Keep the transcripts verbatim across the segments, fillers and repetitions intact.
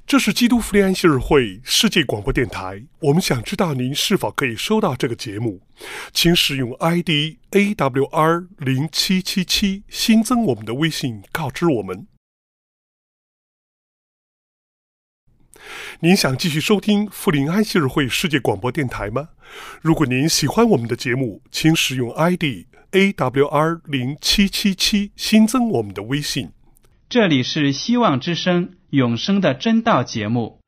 这是基督福临安息日会世界广播电台，我们想知道您是否可以收到这个节目，请使用 I D A W R 零七七七 新增我们的微信告知我们。您想继续收听福临安息日会世界广播电台吗？如果您喜欢我们的节目，请使用 I D A W R 零七七七 新增我们的微信。 这里是希望之声永生的真道节目。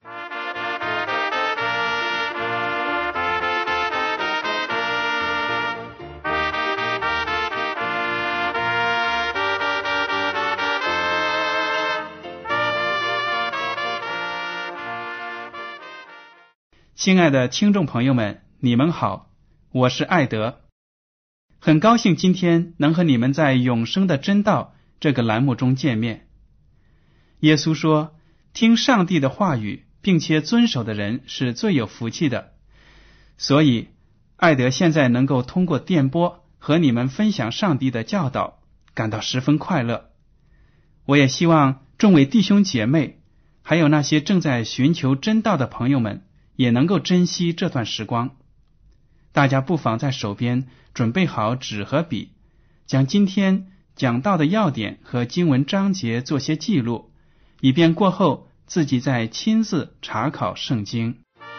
亲爱的听众朋友们，你们好，我是艾德，很高兴今天能和你们在永生的真道这个栏目中见面。耶稣说，听上帝的话语并且遵守的人是最有福气的，所以艾德现在能够通过电波和你们分享上帝的教导，感到十分快乐。我也希望众位弟兄姐妹还有那些正在寻求真道的朋友们也能够珍惜这段时光。大家不妨在手边准备好纸和笔，将今天讲到的要点和经文章节做些记录，以便过后自己再亲自查考圣经。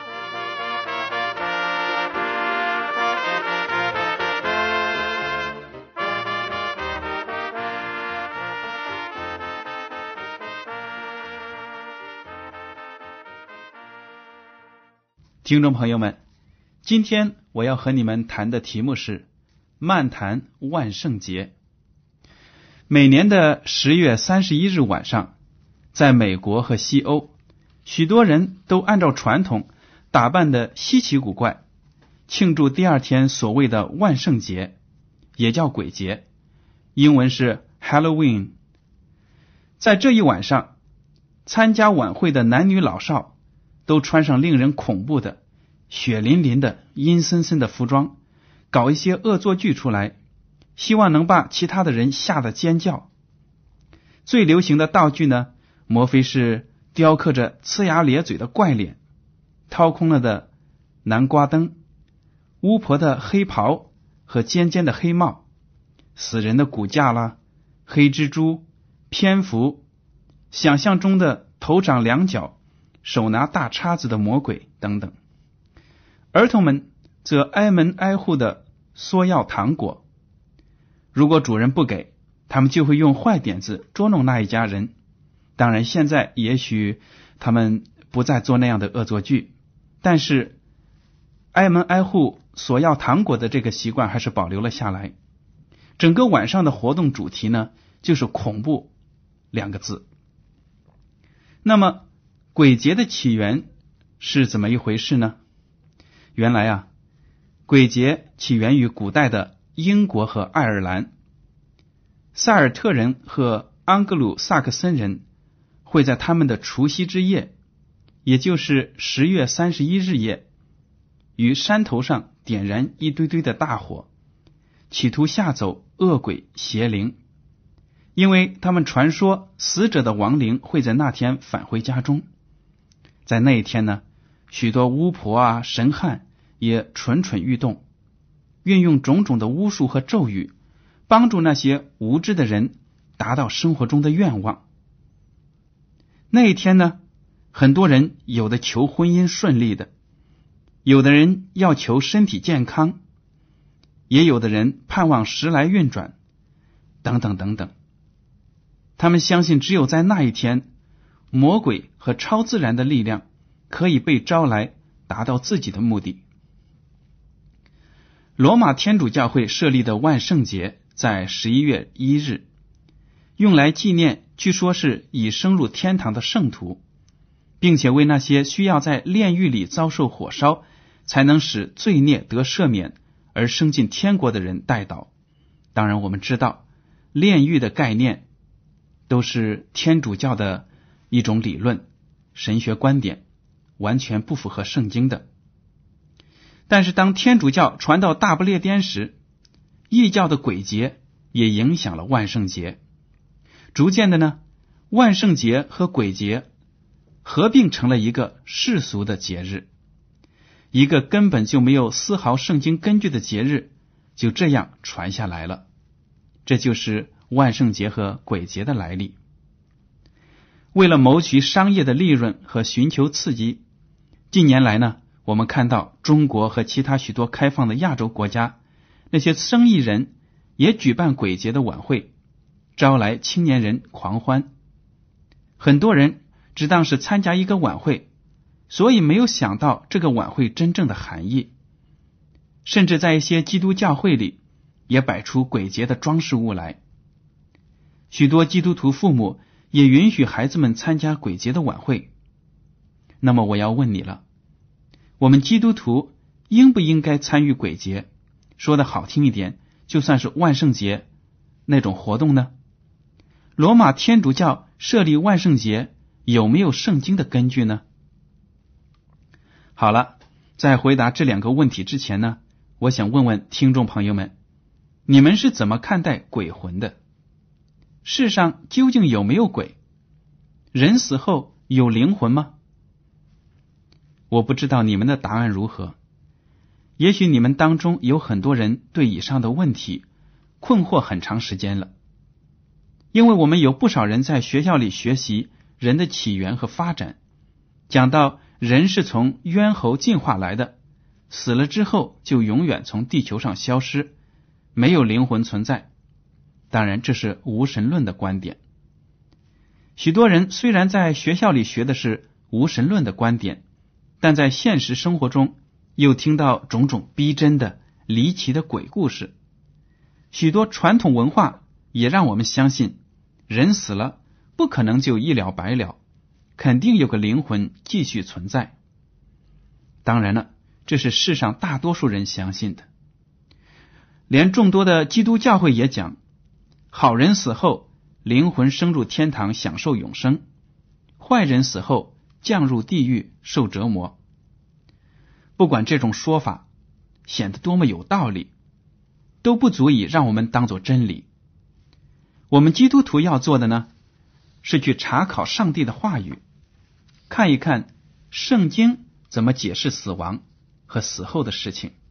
听众朋友们，今天我要和你们谈的题目是漫谈万圣节。每年的十月三十一日晚上，在美国和西欧，许多人都按照传统打扮得稀奇古怪，庆祝第二天所谓的万圣节，也叫鬼节，英文是 Halloween。 在这一晚上，参加晚会的男女老少都穿上令人恐怖的血淋淋的阴森森的服装，搞一些恶作剧出来，希望能把其他的人吓得尖叫。最流行的道具呢，莫非是雕刻着呲牙咧嘴的怪脸、掏空了的南瓜灯、巫婆的黑袍和尖尖的黑帽、死人的骨架啦、黑蜘蛛、蝙蝠、想象中的头长两角、手拿大叉子的魔鬼等等。儿童们则挨门挨户的索要糖果，如果主人不给，他们就会用坏点子捉弄那一家人。当然现在也许他们不再做那样的恶作剧，但是挨门挨户索要糖果的这个习惯还是保留了下来。整个晚上的活动主题呢，就是恐怖两个字。那么鬼节的起源是怎么一回事呢？原来啊，鬼节起源于古代的英国和爱尔兰。塞尔特人和安格鲁萨克森人会在他们的除夕之夜，也就是十月三十一日夜，于山头上点燃一堆堆的大火，企图吓走恶鬼邪灵，因为他们传说死者的亡灵会在那天返回家中。在那一天呢，许多巫婆啊、神汉也蠢蠢欲动，运用种种的巫术和咒语，帮助那些无知的人达到生活中的愿望。那一天呢，很多人有的求婚姻顺利的，有的人要求身体健康，也有的人盼望时来运转，等等等等。他们相信只有在那一天，魔鬼和超自然的力量可以被招来，达到自己的目的。罗马天主教会设立的万圣节在十一月一日，用来纪念据说是已升入天堂的圣徒，并且为那些需要在炼狱里遭受火烧才能使罪孽得赦免而升进天国的人代祷。当然我们知道炼狱的概念都是天主教的一种理论神学观点，完全不符合圣经的。但是当天主教传到大不列颠时，异教的鬼节也影响了万圣节。逐渐的呢，万圣节和鬼节合并成了一个世俗的节日，一个根本就没有丝毫圣经根据的节日，就这样传下来了。这就是万圣节和鬼节的来历。为了谋取商业的利润和寻求刺激，近年来呢，我们看到中国和其他许多开放的亚洲国家，那些生意人也举办鬼节的晚会，招来青年人狂欢。很多人只当是参加一个晚会，所以没有想到这个晚会真正的含义。甚至在一些基督教会里也摆出鬼节的装饰物来。许多基督徒父母也允许孩子们参加鬼节的晚会。那么我要问你了，我们基督徒应不应该参与鬼节？说的好听一点，就算是万圣节那种活动呢？罗马天主教设立万圣节有没有圣经的根据呢？好了，在回答这两个问题之前呢，我想问问听众朋友们，你们是怎么看待鬼魂的？世上究竟有没有鬼？人死后有灵魂吗？我不知道你们的答案如何。也许你们当中有很多人对以上的问题困惑很长时间了，因为我们有不少人在学校里学习人的起源和发展，讲到人是从猿猴进化来的，死了之后就永远从地球上消失，没有灵魂存在。当然这是无神论的观点。许多人虽然在学校里学的是无神论的观点，但在现实生活中又听到种种逼真的离奇的鬼故事。许多传统文化也让我们相信人死了不可能就一了百了，肯定有个灵魂继续存在。当然了，这是世上大多数人相信的。连众多的基督教会也讲，好人死后灵魂升入天堂享受永生，坏人死后降入地狱受折磨。不管这种说法显得多么有道理，都不足以让我们当作真理。我们基督徒要做的呢，是去查考上帝的话语，看一看圣经怎么解释死亡和死后的事情。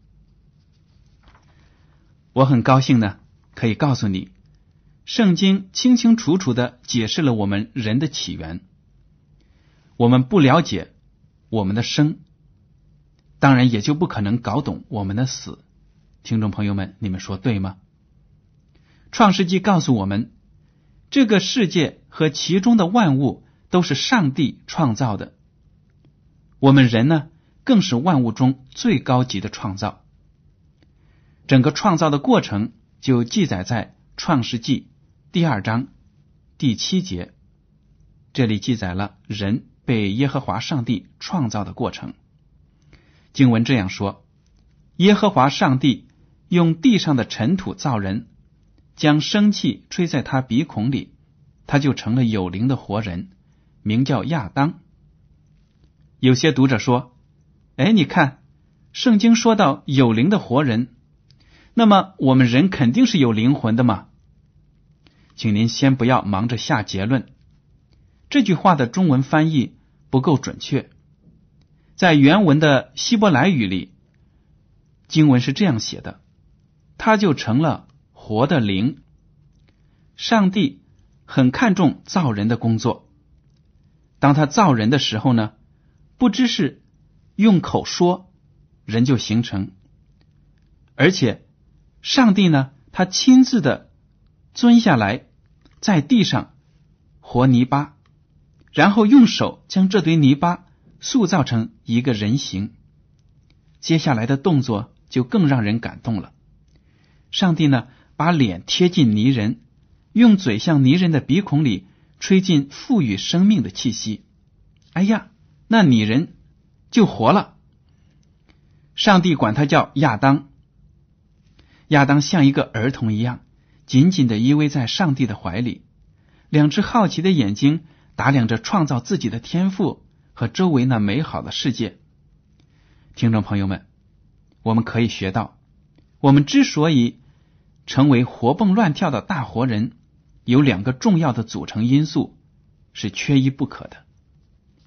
我很高兴呢，可以告诉你，圣经清清楚楚地解释了我们人的起源。我们不了解我们的生，当然也就不可能搞懂我们的死。听众朋友们，你们说对吗？创世纪告诉我们，这个世界和其中的万物都是上帝创造的。我们人呢，更是万物中最高级的创造。整个创造的过程就记载在创世纪第二章第七节，这里记载了人被耶和华上帝创造的过程。经文这样说，耶和华上帝用地上的尘土造人，将生气吹在他鼻孔里，他就成了有灵的活人，名叫亚当。有些读者说，哎，你看圣经说到有灵的活人，那么我们人肯定是有灵魂的嘛？请您先不要忙着下结论，这句话的中文翻译不够准确。在原文的希伯来语里，经文是这样写的，他就成了活的灵。上帝很看重造人的工作，当他造人的时候呢，不只是用口说人就形成，而且上帝呢，他亲自的蹲下来在地上和泥巴，然后用手将这堆泥巴塑造成一个人形。接下来的动作就更让人感动了。上帝呢，把脸贴近泥人，用嘴向泥人的鼻孔里吹进赋予生命的气息。哎呀，那泥人就活了。上帝管他叫亚当。亚当像一个儿童一样，紧紧地依偎在上帝的怀里，两只好奇的眼睛打量着创造自己的天赋和周围那美好的世界。听众朋友们，我们可以学到，我们之所以成为活蹦乱跳的大活人，有两个重要的组成因素是缺一不可的。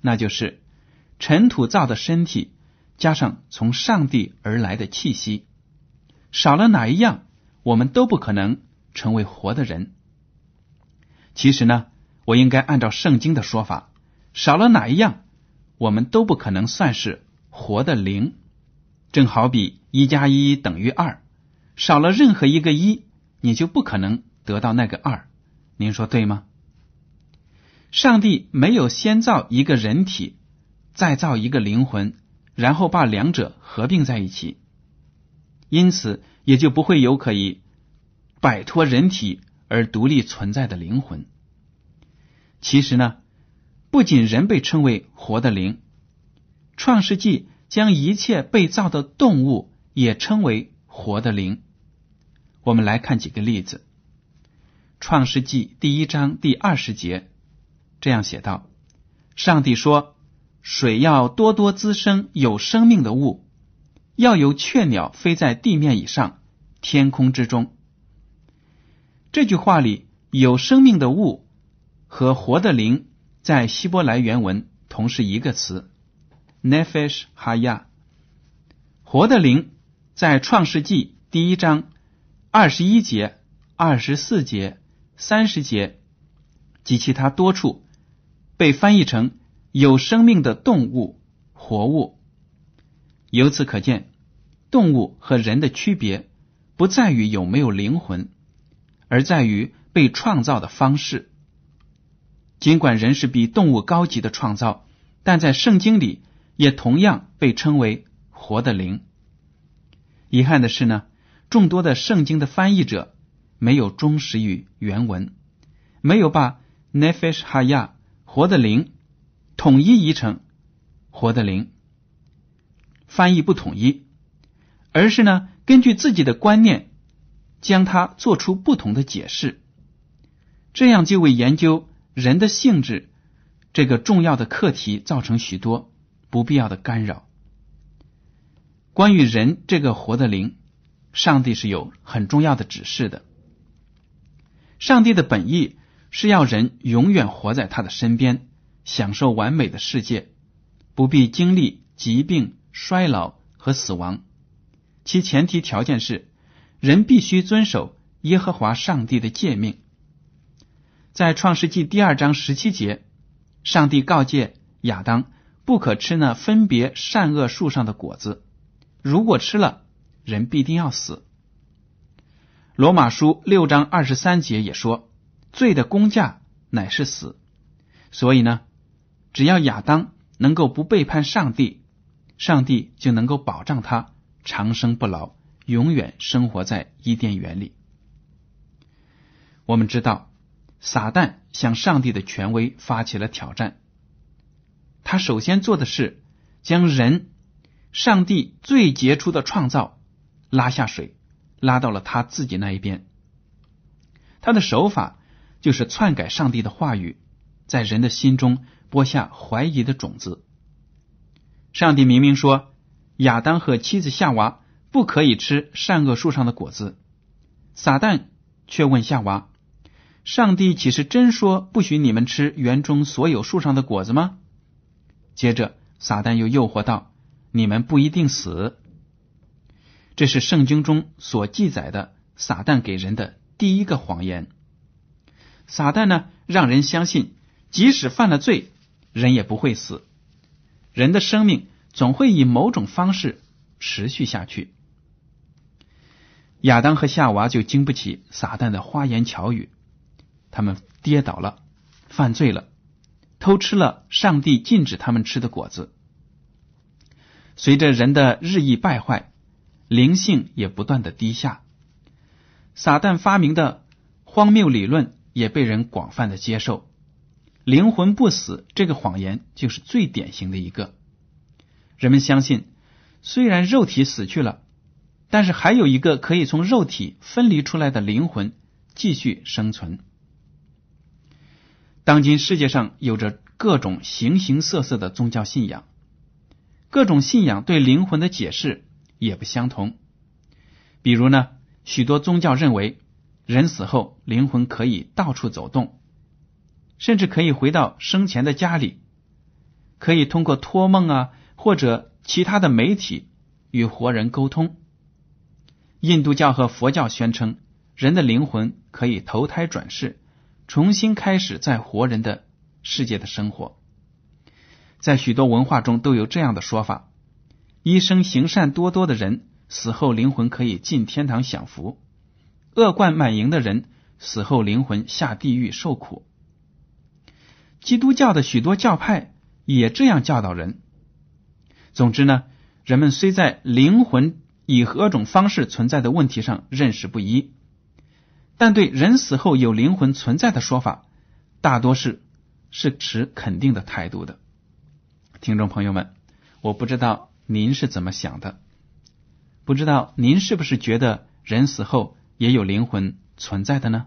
那就是尘土造的身体加上从上帝而来的气息，少了哪一样，我们都不可能成为活的人。其实呢，我应该按照圣经的说法，少了哪一样，我们都不可能算是活的灵。正好比一加一等于二，少了任何一个一，你就不可能得到那个二。您说对吗？上帝没有先造一个人体，再造一个灵魂，然后把两者合并在一起，因此也就不会有可以摆脱人体而独立存在的灵魂。其实呢，不仅人被称为活的灵，创世纪将一切被造的动物也称为活的灵。我们来看几个例子。创世纪第一章第二十节这样写道：上帝说，水要多多滋生有生命的物，要有雀鸟飞在地面以上，天空之中。这句话里有生命的物和活的灵在希伯来原文同是一个词 Nefesh Haya。 活的灵在创世纪第一章二十一节、二十四节、三十节及其他多处被翻译成有生命的动物、活物。由此可见，动物和人的区别不在于有没有灵魂，而在于被创造的方式。尽管人是比动物高级的创造，但在圣经里也同样被称为活的灵。遗憾的是呢，众多的圣经的翻译者没有忠实于原文，没有把 Nefesh Haya 活的灵统一译成活的灵，翻译不统一，而是呢根据自己的观念将它做出不同的解释，这样就为研究人的性质这个重要的课题造成许多不必要的干扰。关于人这个活的灵，上帝是有很重要的指示的。上帝的本意是要人永远活在他的身边，享受完美的世界，不必经历疾病、衰老和死亡。其前提条件是人必须遵守耶和华上帝的诫命。在创世纪第二章十七节，上帝告诫亚当不可吃那分别善恶树上的果子，如果吃了，人必定要死。罗马书六章二十三节也说，罪的工价乃是死。所以呢，只要亚当能够不背叛上帝，上帝就能够保障他长生不老，永远生活在伊甸园里。我们知道，撒旦向上帝的权威发起了挑战。他首先做的是将人，上帝最杰出的创造，拉下水，拉到了他自己那一边。他的手法就是篡改上帝的话语，在人的心中播下怀疑的种子。上帝明明说亚当和妻子夏娃不可以吃善恶树上的果子，撒旦却问夏娃，上帝岂是真说不许你们吃园中所有树上的果子吗？接着撒旦又诱惑道，你们不一定死。这是圣经中所记载的撒旦给人的第一个谎言。撒旦呢，让人相信即使犯了罪，人也不会死，人的生命总会以某种方式持续下去。亚当和夏娃就经不起撒旦的花言巧语，他们跌倒了，犯罪了，偷吃了上帝禁止他们吃的果子。随着人的日益败坏，灵性也不断的低下，撒旦发明的荒谬理论也被人广泛的接受。灵魂不死这个谎言就是最典型的一个。人们相信，虽然肉体死去了，但是还有一个可以从肉体分离出来的灵魂继续生存。当今世界上有着各种形形色色的宗教信仰，各种信仰对灵魂的解释也不相同。比如呢，许多宗教认为人死后灵魂可以到处走动，甚至可以回到生前的家里。 可以通过托梦啊或者其他的媒体与活人沟通。印度教和佛教宣称人的灵魂可以投胎转世，重新开始在活人的世界的生活。在许多文化中都有这样的说法，一生行善多多的人，死后灵魂可以进天堂享福，恶贯满盈的人，死后灵魂下地狱受苦。基督教的许多教派也这样教导人。总之呢，人们虽在灵魂以何种方式存在的问题上认识不一，但对人死后有灵魂存在的说法，大多是是持肯定的态度的。听众朋友们，我不知道您是怎么想的，不知道您是不是觉得人死后也有灵魂存在的呢？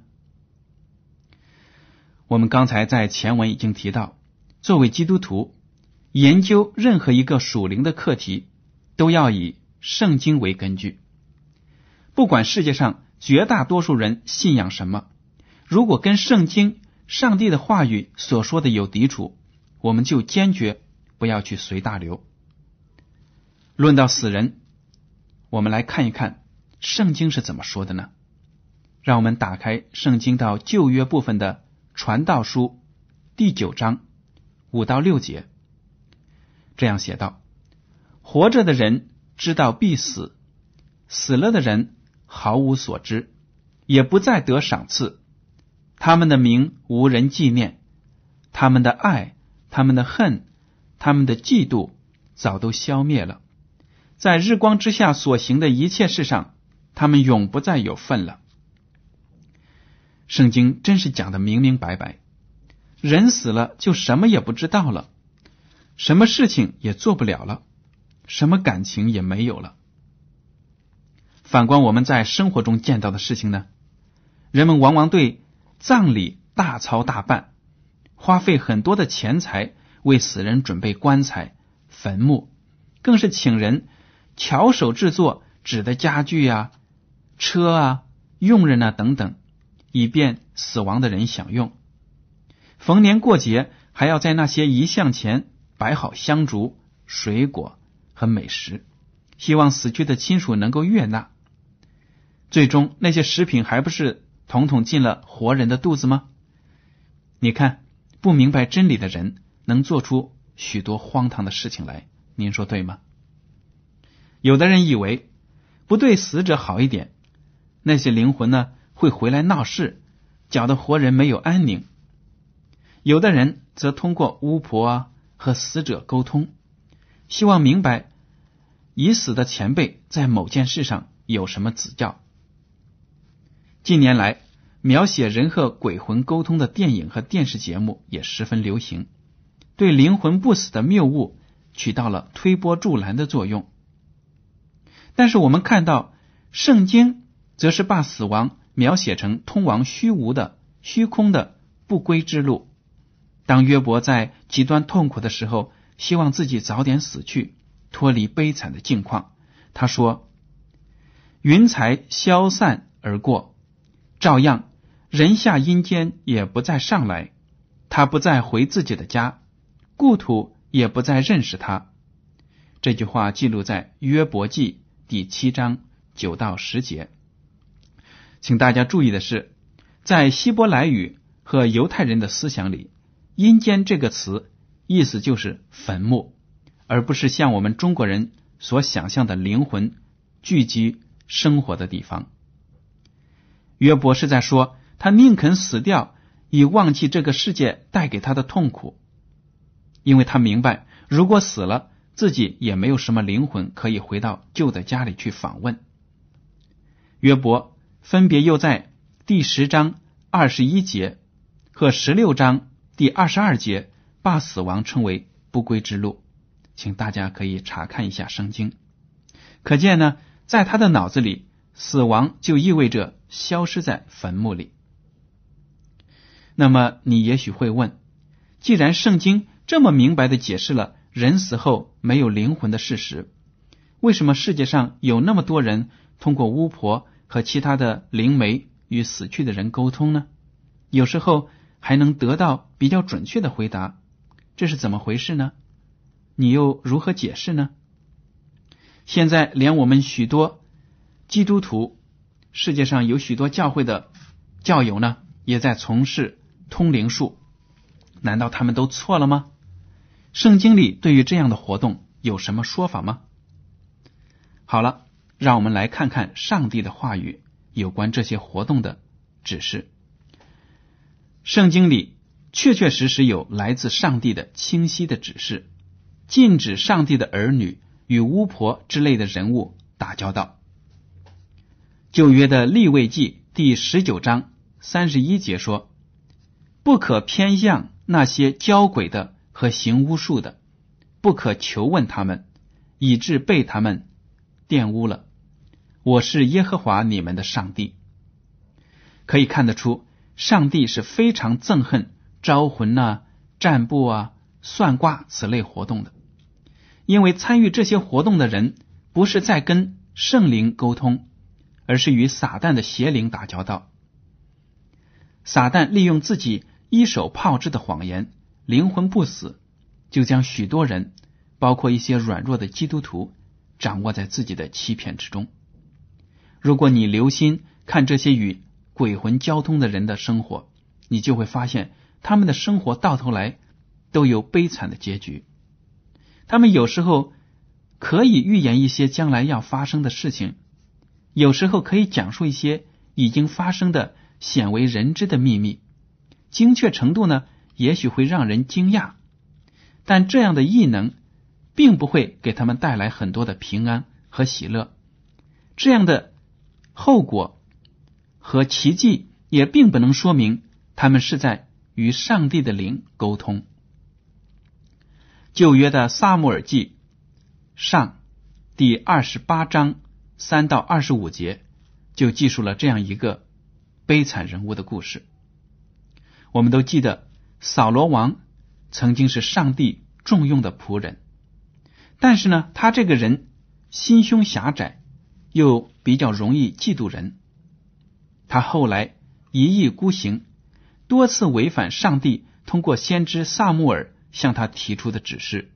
我们刚才在前文已经提到，作为基督徒，研究任何一个属灵的课题，都要以圣经为根据。不管世界上绝大多数人信仰什么，如果跟圣经、上帝的话语所说的有抵触，我们就坚决不要去随大流。论到死人，我们来看一看圣经是怎么说的呢？让我们打开圣经到旧约部分的传道书第九章五到六节，这样写道：活着的人知道必死，死了的人毫无所知，也不再得赏赐。他们的名无人纪念，他们的爱，他们的恨，他们的嫉妒早都消灭了。在日光之下所行的一切事上，他们永不再有份了。圣经真是讲得明明白白，人死了就什么也不知道了，什么事情也做不了了，什么感情也没有了。反观我们在生活中见到的事情呢，人们往往对葬礼大操大办，花费很多的钱财为死人准备棺材、坟墓，更是请人巧手制作纸的家具啊、车啊、佣人啊等等，以便死亡的人享用。逢年过节还要在那些遗像前摆好香烛、水果和美食，希望死去的亲属能够悦纳。最终那些食品还不是统统进了活人的肚子吗？你看，不明白真理的人能做出许多荒唐的事情来，您说对吗？有的人以为不对死者好一点，那些灵魂呢会回来闹事，搅得活人没有安宁。有的人则通过巫婆啊和死者沟通，希望明白已死的前辈在某件事上有什么指教。近年来，描写人和鬼魂沟通的电影和电视节目也十分流行，对灵魂不死的谬误起到了推波助澜的作用。但是我们看到圣经则是把死亡描写成通往虚无的、虚空的不归之路。当约伯在极端痛苦的时候，希望自己早点死去，脱离悲惨的境况，他说：云彩消散而过，照样人下阴间也不再上来，他不再回自己的家，故土也不再认识他。这句话记录在约伯记第七章九到十节。请大家注意的是，在希伯来语和犹太人的思想里，阴间这个词意思就是坟墓，而不是像我们中国人所想象的灵魂聚集生活的地方。约伯是在说，他宁肯死掉，以忘记这个世界带给他的痛苦，因为他明白，如果死了，自己也没有什么灵魂可以回到旧的家里去访问。约伯分别又在第十章二十一节和十六章第二十二节把死亡称为不归之路，请大家可以查看一下圣经。可见呢，在他的脑子里，死亡就意味着消失在坟墓里。那么你也许会问，既然圣经这么明白地解释了人死后没有灵魂的事实，为什么世界上有那么多人通过巫婆和其他的灵媒与死去的人沟通呢？有时候还能得到比较准确的回答，这是怎么回事呢？ 你又如何解释呢？现在连我们许多基督徒，世界上有许多教会的教友呢，也在从事通灵术，难道他们都错了吗？圣经里对于这样的活动有什么说法吗？好了，让我们来看看上帝的话语有关这些活动的指示。圣经里确确实实有来自上帝的清晰的指示，禁止上帝的儿女与巫婆之类的人物打交道。旧约的利未记第十九章三十一节说，不可偏向那些交鬼的和行巫术的，不可求问他们，以致被他们玷污了。我是耶和华你们的上帝。可以看得出，上帝是非常憎恨招魂啊、占卜啊、算卦此类活动的，因为参与这些活动的人不是在跟圣灵沟通，而是与撒旦的邪灵打交道。撒旦利用自己一手炮制的谎言，灵魂不死，就将许多人，包括一些软弱的基督徒，掌握在自己的欺骗之中。如果你留心看这些与鬼魂交通的人的生活，你就会发现他们的生活到头来都有悲惨的结局。他们有时候可以预言一些将来要发生的事情，有时候可以讲述一些已经发生的鲜为人知的秘密，精确程度呢，也许会让人惊讶，但这样的异能并不会给他们带来很多的平安和喜乐。这样的后果和奇迹也并不能说明他们是在与上帝的灵沟通。旧约的撒母耳记上第二十八章三到二十五节就记述了这样一个悲惨人物的故事。我们都记得扫罗王曾经是上帝重用的仆人，但是呢，他这个人心胸狭窄，又比较容易嫉妒人。他后来一意孤行，多次违反上帝通过先知撒母耳向他提出的指示。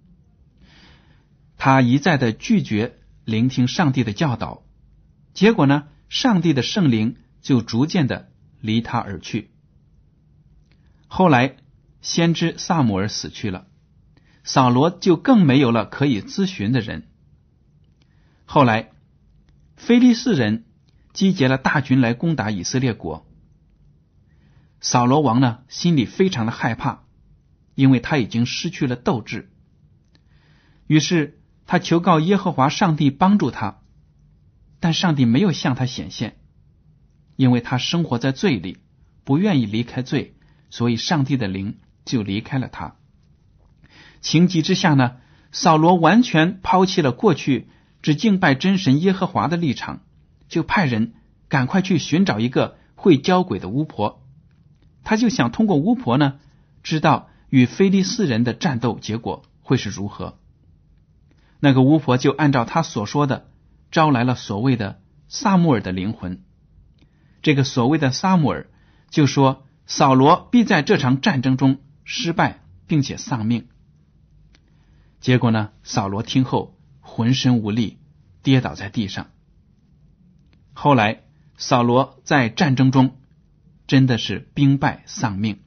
他一再的拒绝聆听上帝的教导，结果呢，上帝的圣灵就逐渐的离他而去。后来先知撒母耳死去了，扫罗就更没有了可以咨询的人。后来非利士人集结了大军来攻打以色列国，扫罗王呢，心里非常的害怕，因为他已经失去了斗志。于是他求告耶和华上帝帮助他，但上帝没有向他显现，因为他生活在罪里，不愿意离开罪，所以上帝的灵就离开了他。情急之下呢，扫罗完全抛弃了过去只敬拜真神耶和华的立场，就派人赶快去寻找一个会交鬼的巫婆。他就想通过巫婆呢，知道与非利士人的战斗结果会是如何。那个巫婆就按照他所说的，招来了所谓的撒母耳的灵魂。这个所谓的撒母耳就说，扫罗必在这场战争中失败，并且丧命。结果呢，扫罗听后浑身无力，跌倒在地上。后来扫罗在战争中真的是兵败丧命。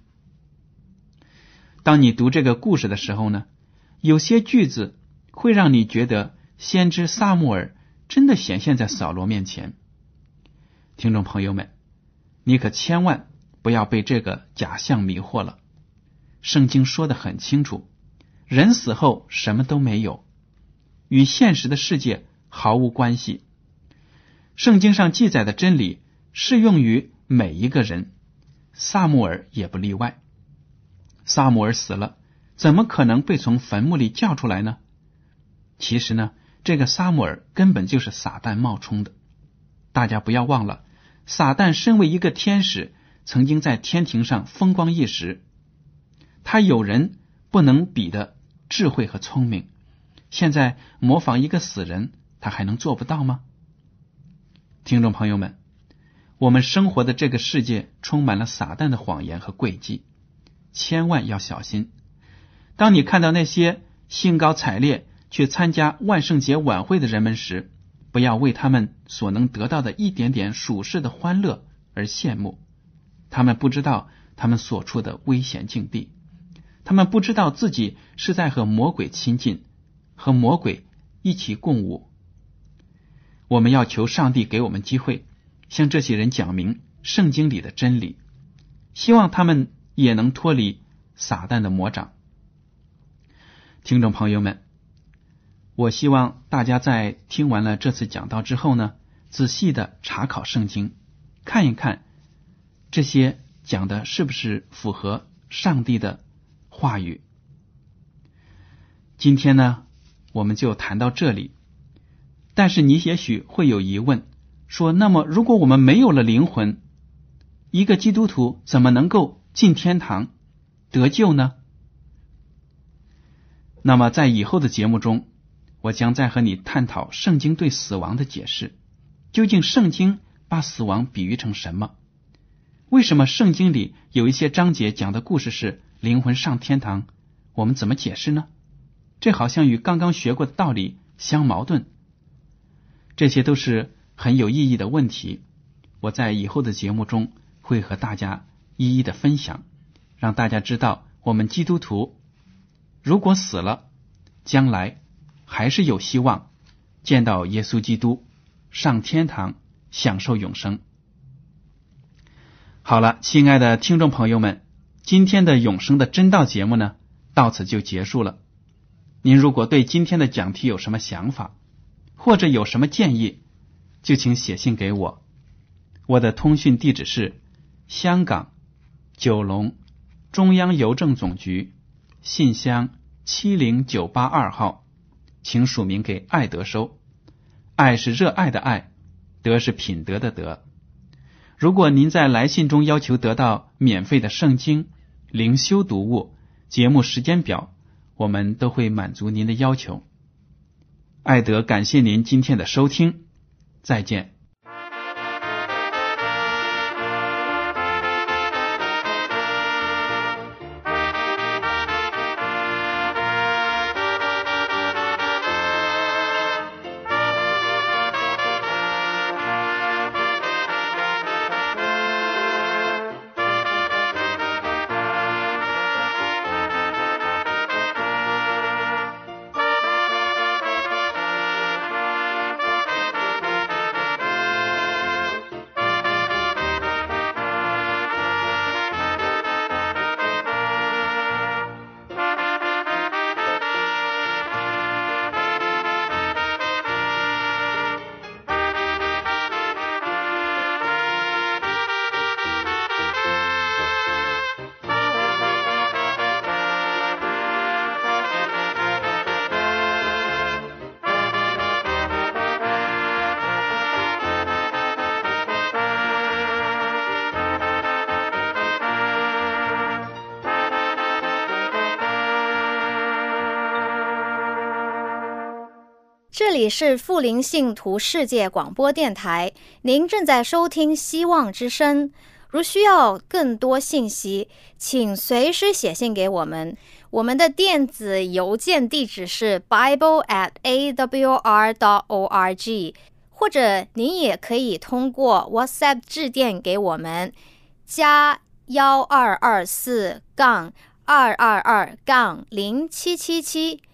当你读这个故事的时候呢，有些句子会让你觉得先知撒母耳真的显现在扫罗面前。听众朋友们，你可千万不要被这个假象迷惑了。圣经说得很清楚，人死后什么都没有，与现实的世界毫无关系。圣经上记载的真理适用于每一个人，撒母耳也不例外。撒母耳死了，怎么可能被从坟墓里叫出来呢？其实呢，这个撒母耳根本就是撒旦冒充的。大家不要忘了，撒旦身为一个天使，曾经在天庭上风光一时，他有人不能比的智慧和聪明，现在模仿一个死人，他还能做不到吗？听众朋友们，我们生活的这个世界充满了撒旦的谎言和诡计，千万要小心。当你看到那些兴高采烈去参加万圣节晚会的人们时，不要为他们所能得到的一点点属世的欢乐而羡慕。他们不知道他们所处的危险境地，他们不知道自己是在和魔鬼亲近，和魔鬼一起共舞。我们要求上帝给我们机会，向这些人讲明圣经里的真理，希望他们也能脱离撒旦的魔掌。听众朋友们，我希望大家在听完了这次讲道之后呢，仔细的查考圣经，看一看这些讲的是不是符合上帝的话语。今天呢，我们就谈到这里。但是你也许会有疑问，说那么如果我们没有了灵魂，一个基督徒怎么能够进天堂得救呢？那么在以后的节目中，我将再和你探讨圣经对死亡的解释。究竟圣经把死亡比喻成什么？为什么圣经里有一些章节讲的故事是灵魂上天堂？我们怎么解释呢？这好像与刚刚学过的道理相矛盾。这些都是很有意义的问题，我在以后的节目中会和大家一一的分享，让大家知道我们基督徒如果死了，将来还是有希望见到耶稣基督，上天堂享受永生。好了，亲爱的听众朋友们，今天的永生的真道节目呢，到此就结束了。您如果对今天的讲题有什么想法，或者有什么建议，就请写信给我。我的通讯地址是香港九龙中央邮政总局信箱七零九八二号，请署名给爱德收。爱是热爱的爱，德是品德的德。如果您在来信中要求得到免费的圣经、灵修读物、节目时间表，我们都会满足您的要求。爱德感谢您今天的收听，再见。 这里是富林信徒世界广播电台，您正在收听希望之声。如需要更多信息，请随时写信给我们。我们的电子邮件地址是 bible at a w r dot org， 或者您也可以通过 WhatsApp 致电给我们，加幺二二四杠二二二杠零七七七。